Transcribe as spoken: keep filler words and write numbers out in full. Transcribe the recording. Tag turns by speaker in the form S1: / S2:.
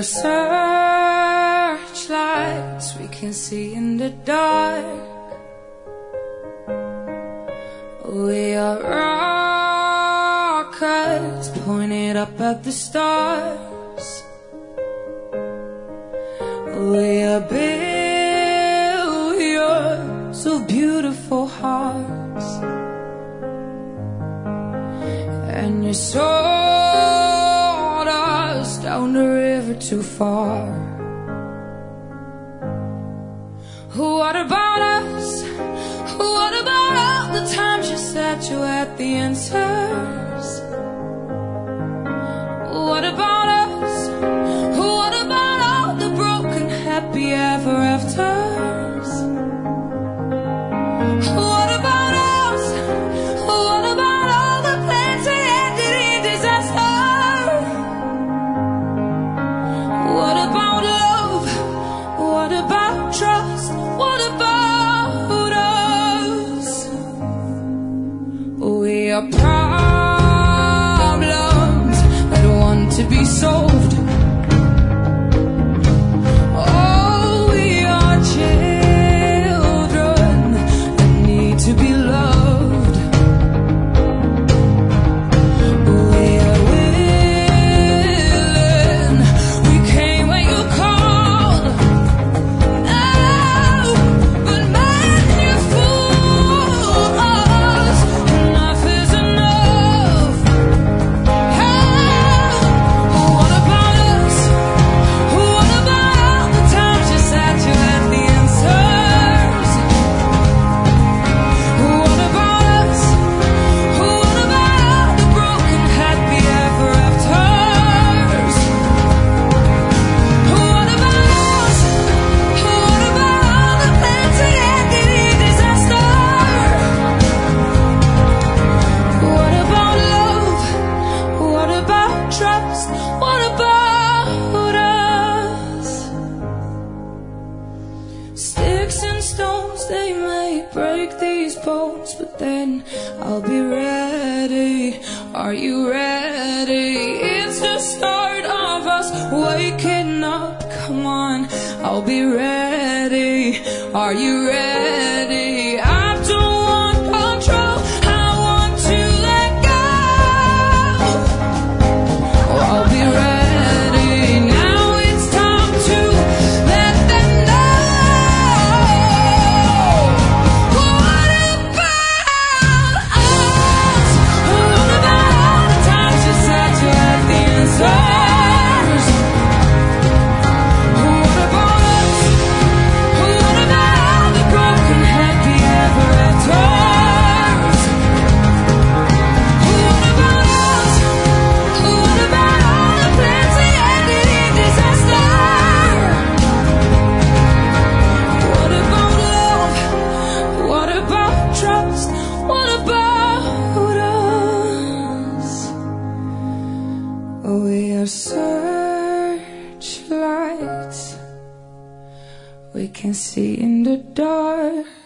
S1: are searchlights we can see in the dark. We are rockets pointed up at the stars. We are billions of beautiful hearts, and you sold us down the river too far. What about us? What about all the times you said you had the answers? What about us? What about all the broken happy ever afters? What about us? What about all the plans that ended in disaster? What about love? What about trust? What about us? We are problems that want to be solved. Sticks and stones, they may break these bones, but then I'll be ready. Are you ready? It's the start of us waking up. Come on, I'll be ready. Are you ready? I don't want control, I want to let go. Oh, I'll be ready. We are searchlights we can see in the dark.